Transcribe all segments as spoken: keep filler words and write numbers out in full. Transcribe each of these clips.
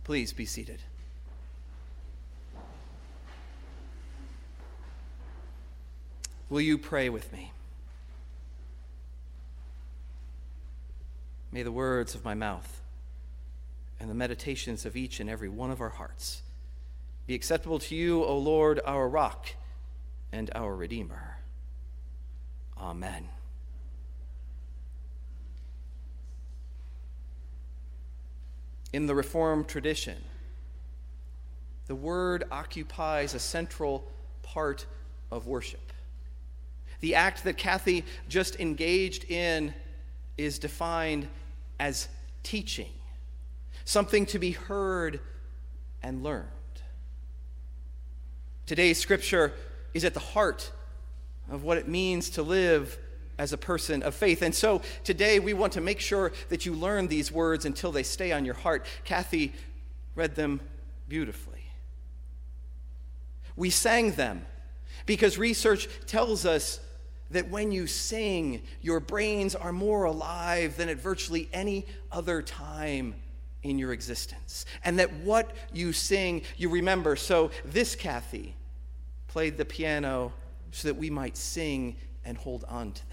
Please be seated. Will you pray with me? May the words of my mouth and the meditations of each and every one of our hearts be acceptable to you, O Lord, our rock and our Redeemer. Amen. In the Reformed tradition, the word occupies a central part of worship. The act that Kathy just engaged in is defined as teaching, something to be heard and learned. Today's scripture is at the heart of what it means to live as a person of faith. And so today we want to make sure that you learn these words until they stay on your heart. Kathy read them beautifully. We sang them because research tells us that when you sing, your brains are more alive than at virtually any other time in your existence. And that what you sing, you remember. So this Kathy played the piano so that we might sing and hold on to them.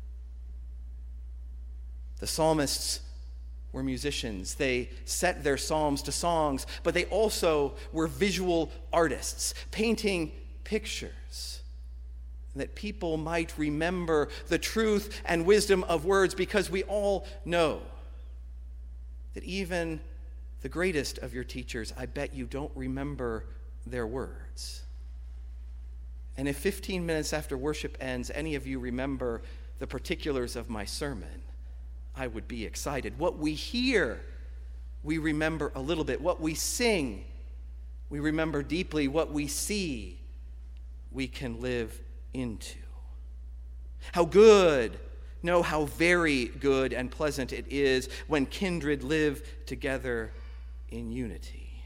The psalmists were musicians. They set their psalms to songs, but they also were visual artists, painting pictures that people might remember the truth and wisdom of words, because we all know that even the greatest of your teachers, I bet you don't remember their words. And if fifteen minutes after worship ends, any of you remember the particulars of my sermon, I would be excited. What we hear, we remember a little bit. What we sing, we remember deeply. What we see, we can live into. How good, no, how very good and pleasant it is when kindred live together in unity.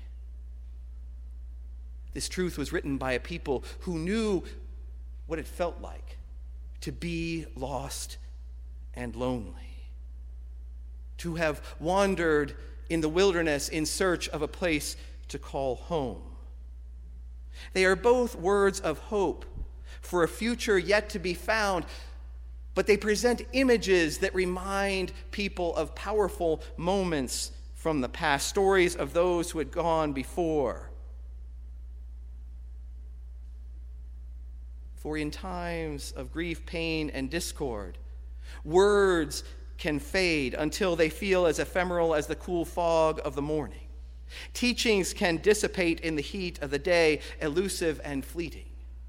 This truth was written by a people who knew what it felt like to be lost and lonely, to have wandered in the wilderness in search of a place to call home. They are both words of hope for a future yet to be found, but they present images that remind people of powerful moments from the past, stories of those who had gone before. For in times of grief, pain, and discord, words can fade until they feel as ephemeral as the cool fog of the morning. Teachings can dissipate in the heat of the day, elusive and fleeting.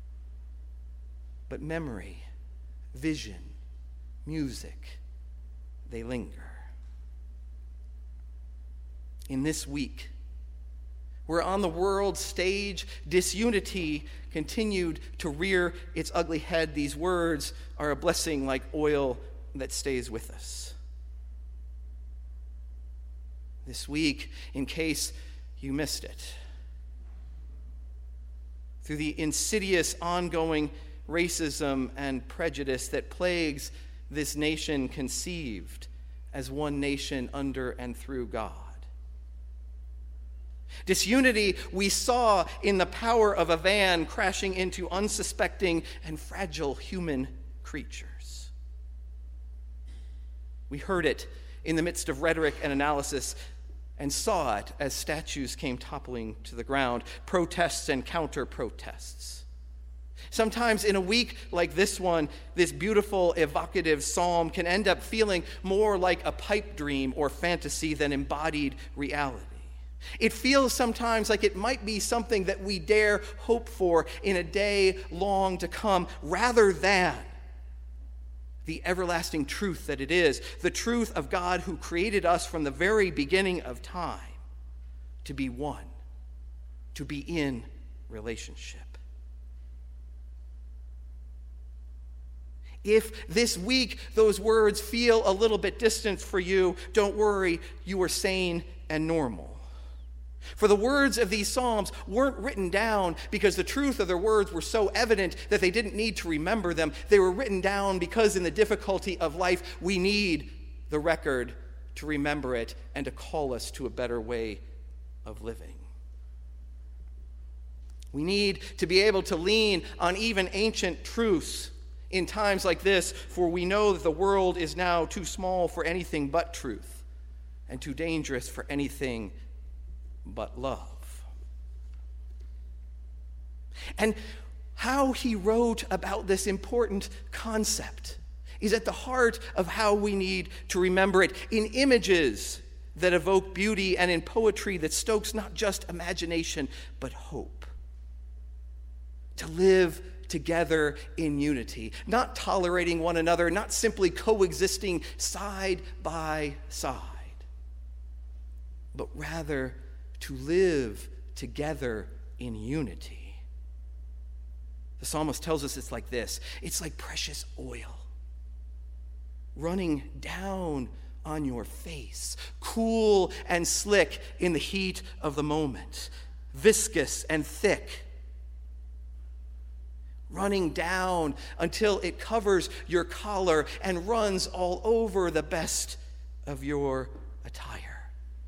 But memory, vision, music, they linger. In this week, where on the world stage disunity continued to rear its ugly head, these words are a blessing like oil that stays with us. This week, in case you missed it, through the insidious ongoing racism and prejudice that plagues this nation conceived as one nation under and through God. Disunity we saw in the power of a van crashing into unsuspecting and fragile human creatures. We heard it in the midst of rhetoric and analysis, and saw it as statues came toppling to the ground, protests and counter-protests. Sometimes in a week like this one, this beautiful, evocative psalm can end up feeling more like a pipe dream or fantasy than embodied reality. It feels sometimes like it might be something that we dare hope for in a day long to come, rather than the everlasting truth that it is, the truth of God who created us from the very beginning of time to be one, to be in relationship. If this week those words feel a little bit distant for you, don't worry, you are sane and normal. For the words of these psalms weren't written down because the truth of their words were so evident that they didn't need to remember them. They were written down because in the difficulty of life, we need the record to remember it and to call us to a better way of living. We need to be able to lean on even ancient truths in times like this, for we know that the world is now too small for anything but truth and too dangerous for anything but love. And how he wrote about this important concept is at the heart of how we need to remember it, in images that evoke beauty and in poetry that stokes not just imagination but hope. To live together in unity, not tolerating one another, not simply coexisting side by side, but rather to live together in unity. The psalmist tells us it's like this. It's like precious oil running down on your face, cool and slick in the heat of the moment, viscous and thick, running down until it covers your collar and runs all over the best of your attire.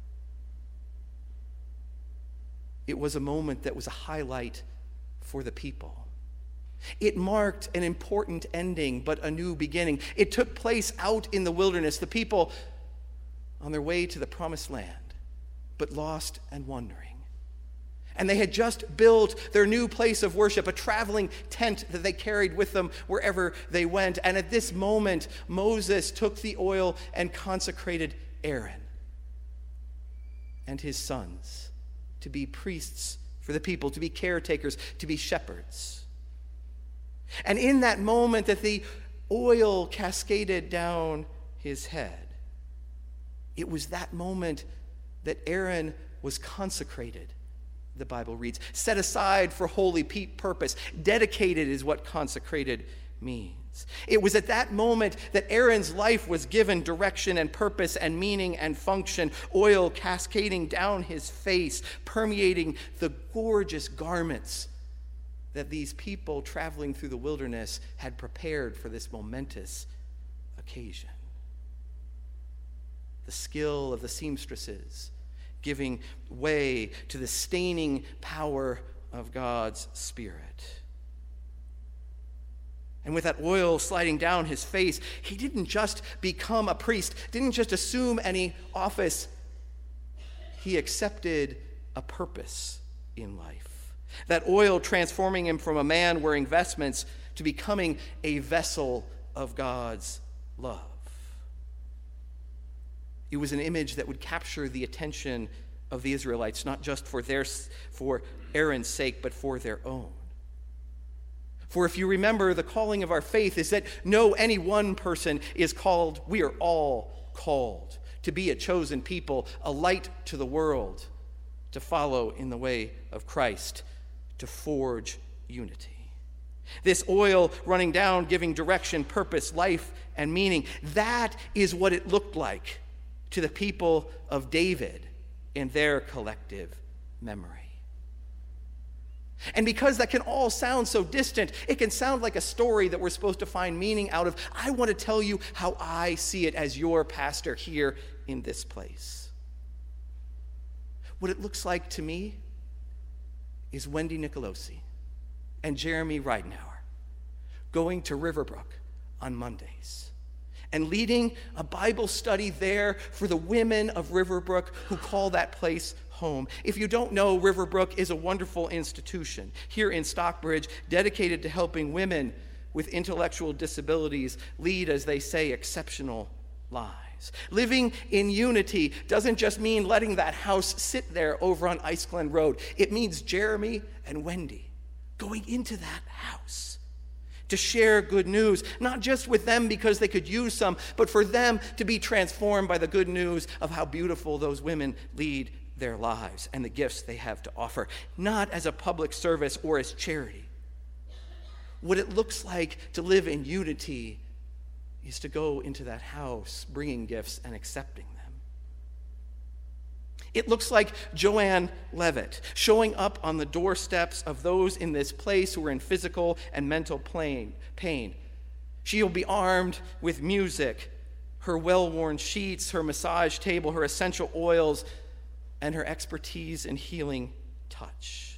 It was a moment that was a highlight for the people. It marked an important ending, but a new beginning. It took place out in the wilderness, the people on their way to the promised land, but lost and wandering. And they had just built their new place of worship, a traveling tent that they carried with them wherever they went. And at this moment, Moses took the oil and consecrated Aaron and his sons to be priests for the people, to be caretakers, to be shepherds. And in that moment that the oil cascaded down his head, it was that moment that Aaron was consecrated, the Bible reads, set aside for holy purpose. Dedicated is what consecrated means. It was at that moment that Aaron's life was given direction and purpose and meaning and function, oil cascading down his face, permeating the gorgeous garments that these people traveling through the wilderness had prepared for this momentous occasion. The skill of the seamstresses giving way to the staining power of God's Spirit. And with that oil sliding down his face, he didn't just become a priest, didn't just assume any office. He accepted a purpose in life. That oil transforming him from a man wearing vestments to becoming a vessel of God's love. It was an image that would capture the attention of the Israelites, not just for their, for Aaron's sake, but for their own. For if you remember, the calling of our faith is that no any one person is called. We are all called to be a chosen people, a light to the world, to follow in the way of Christ, to forge unity. This oil running down, giving direction, purpose, life, and meaning, that is what it looked like to the people of David in their collective memory. And because that can all sound so distant, it can sound like a story that we're supposed to find meaning out of, I want to tell you how I see it as your pastor here in this place. What it looks like to me is Wendy Nicolosi and Jeremy Ridenauer going to Riverbrook on Mondays and leading a Bible study there for the women of Riverbrook who call that place home. If you don't know, Riverbrook is a wonderful institution here in Stockbridge dedicated to helping women with intellectual disabilities lead, as they say, exceptional lives. Living in unity doesn't just mean letting that house sit there over on Ice Glen Road. It means Jeremy and Wendy going into that house to share good news, not just with them because they could use some, but for them to be transformed by the good news of how beautiful those women lead their lives and the gifts they have to offer, not as a public service or as charity. What it looks like to live in unity is to go into that house bringing gifts and accepting them. It looks like Joanne Levitt showing up on the doorsteps of those in this place who are in physical and mental pain. She'll be armed with music, her well-worn sheets, her massage table, her essential oils, and her expertise in healing touch.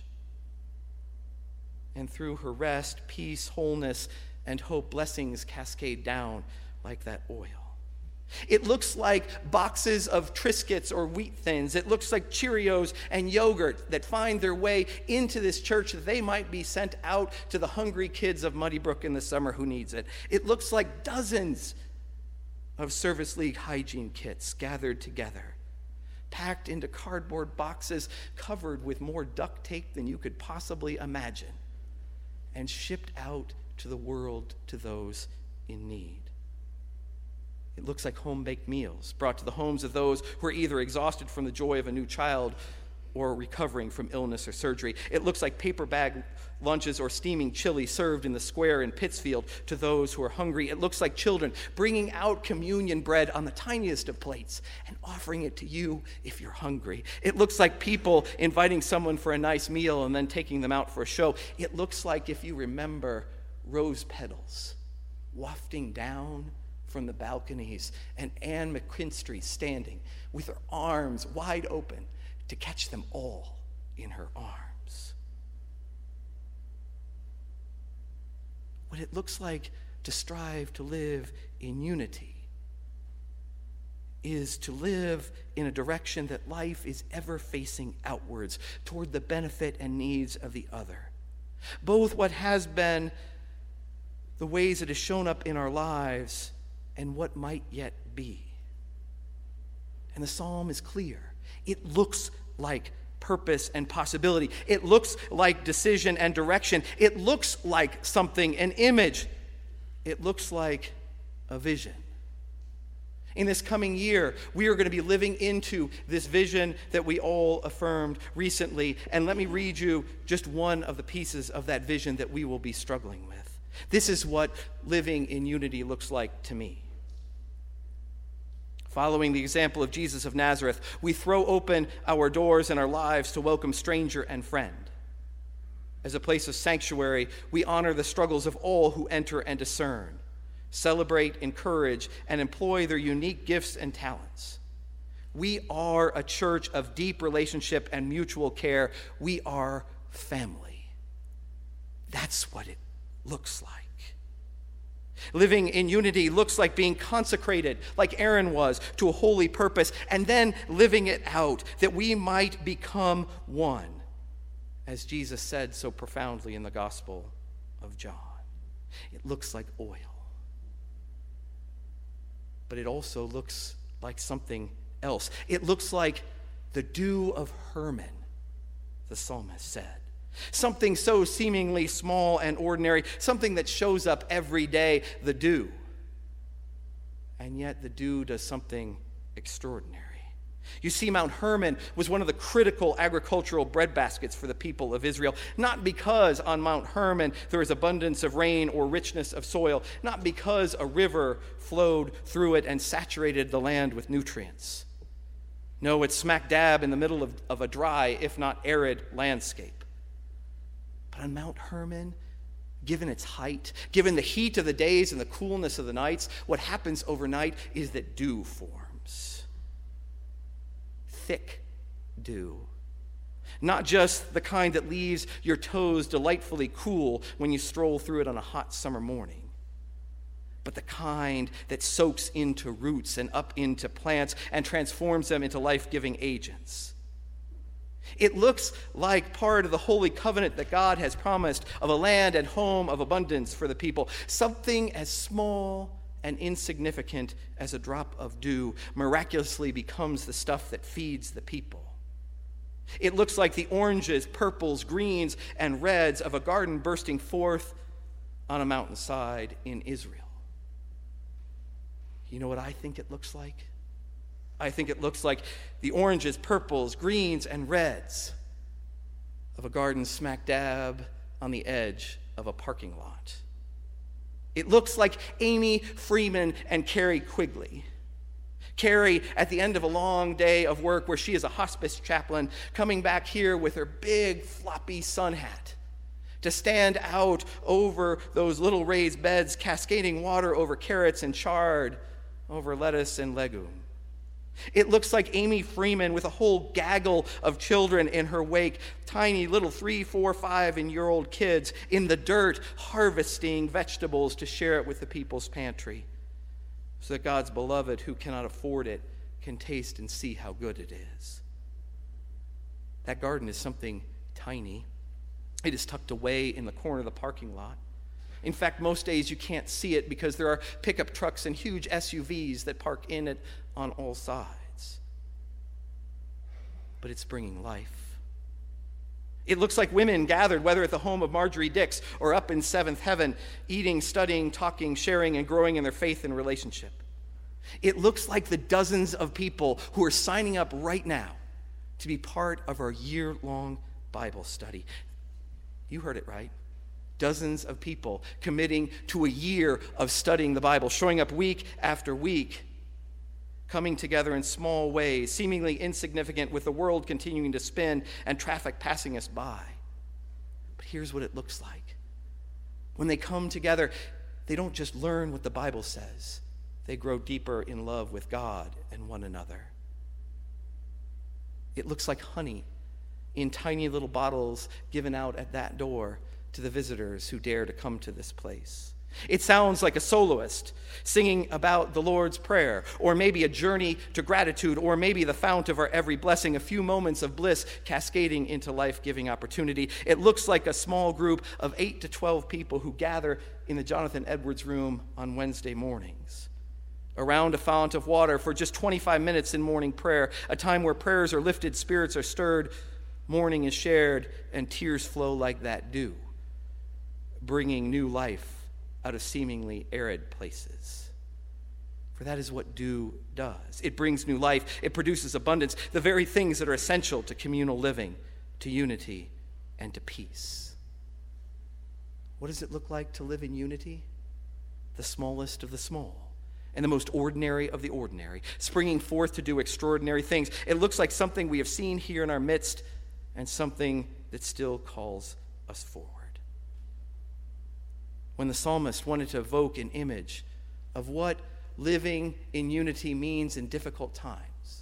And through her rest, peace, wholeness, and hope, blessings cascade down like that oil. It looks like boxes of Triscuits or Wheat Thins. It looks like Cheerios and yogurt that find their way into this church that they might be sent out to the hungry kids of Muddy Brook in the summer who needs it. It looks like dozens of Service League hygiene kits gathered together, packed into cardboard boxes covered with more duct tape than you could possibly imagine, and shipped out to the world to those in need. It looks like home-baked meals brought to the homes of those who are either exhausted from the joy of a new child or recovering from illness or surgery. It looks like paper bag lunches or steaming chili served in the square in Pittsfield to those who are hungry. It looks like children bringing out communion bread on the tiniest of plates and offering it to you if you're hungry. It looks like people inviting someone for a nice meal and then taking them out for a show. It looks like, if you remember, rose petals wafting down from the balconies and Anne McKinstry standing with her arms wide open to catch them all in her arms. What it looks like to strive to live in unity is to live in a direction that life is ever facing outwards toward the benefit and needs of the other. Both what has been, the ways it has shown up in our lives, and what might yet be. And the psalm is clear. It looks like purpose and possibility. It looks like decision and direction. It looks like something, an image. It looks like a vision. In this coming year, we are going to be living into this vision that we all affirmed recently. And let me read you just one of the pieces of that vision that we will be struggling with. This is what living in unity looks like to me. Following the example of Jesus of Nazareth, we throw open our doors and our lives to welcome stranger and friend. As a place of sanctuary, we honor the struggles of all who enter and discern, celebrate, encourage, and employ their unique gifts and talents. We are a church of deep relationship and mutual care. We are family. That's what it looks like. Living in unity looks like being consecrated, like Aaron was, to a holy purpose, and then living it out that we might become one, as Jesus said so profoundly in the Gospel of John. It looks like oil. But it also looks like something else. It looks like the dew of Hermon, the psalmist said. Something so seemingly small and ordinary, something that shows up every day, the dew. And yet the dew does something extraordinary. You see, Mount Hermon was one of the critical agricultural breadbaskets for the people of Israel, not because on Mount Hermon there is abundance of rain or richness of soil, not because a river flowed through it and saturated the land with nutrients. No, it's smack dab in the middle of, of a dry, if not arid, landscape. But on Mount Hermon, given its height, given the heat of the days and the coolness of the nights, what happens overnight is that dew forms. Thick dew. Not just the kind that leaves your toes delightfully cool when you stroll through it on a hot summer morning, but the kind that soaks into roots and up into plants and transforms them into life-giving agents. It looks like part of the holy covenant that God has promised of a land and home of abundance for the people. Something as small and insignificant as a drop of dew miraculously becomes the stuff that feeds the people. It looks like the oranges, purples, greens, and reds of a garden bursting forth on a mountainside in Israel. You know what I think it looks like? I think it looks like the oranges, purples, greens, and reds of a garden smack dab on the edge of a parking lot. It looks like Amy Freeman and Carrie Quigley. Carrie, at the end of a long day of work where she is a hospice chaplain, coming back here with her big floppy sun hat to stand out over those little raised beds, cascading water over carrots and chard, over lettuce and legume. It looks like Amy Freeman with a whole gaggle of children in her wake, tiny little three, four, five, and year old kids in the dirt harvesting vegetables to share it with the people's pantry, so that God's beloved who cannot afford it can taste and see how good it is. That garden is something tiny. It is tucked away in the corner of the parking lot. In fact, most days you can't see it because there are pickup trucks and huge S U Vs that park in it on all sides. But it's bringing life. It looks like women gathered, whether at the home of Marjorie Dix or up in seventh heaven, eating, studying, talking, sharing, and growing in their faith and relationship. It looks like the dozens of people who are signing up right now to be part of our year-long Bible study. You heard it right. Dozens of people committing to a year of studying the Bible, showing up week after week, coming together in small ways, seemingly insignificant, with the world continuing to spin and traffic passing us by. But here's what it looks like. When they come together, they don't just learn what the Bible says. They grow deeper in love with God and one another. It looks like honey in tiny little bottles given out at that door to the visitors who dare to come to this place. It sounds like a soloist singing about the Lord's Prayer, or maybe a journey to gratitude, or maybe the fount of our every blessing, a few moments of bliss cascading into life-giving opportunity. It looks like a small group of eight to twelve people who gather in the Jonathan Edwards room on Wednesday mornings, around a fount of water for just twenty-five minutes in morning prayer, a time where prayers are lifted, spirits are stirred, mourning is shared, and tears flow like that dew, bringing new life out of seemingly arid places. For that is what dew does. It brings new life. It produces abundance, the very things that are essential to communal living, to unity, and to peace. What does it look like to live in unity? The smallest of the small and the most ordinary of the ordinary, springing forth to do extraordinary things. It looks like something we have seen here in our midst and something that still calls us forward. When the psalmist wanted to evoke an image of what living in unity means in difficult times,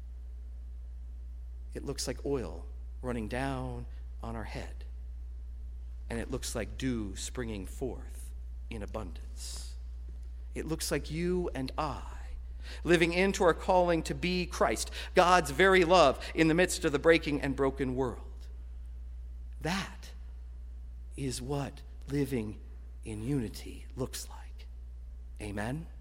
it looks like oil running down on our head, and it looks like dew springing forth in abundance. It looks like you and I living into our calling to be Christ, God's very love in the midst of the breaking and broken world. That is what living in unity looks like. Amen?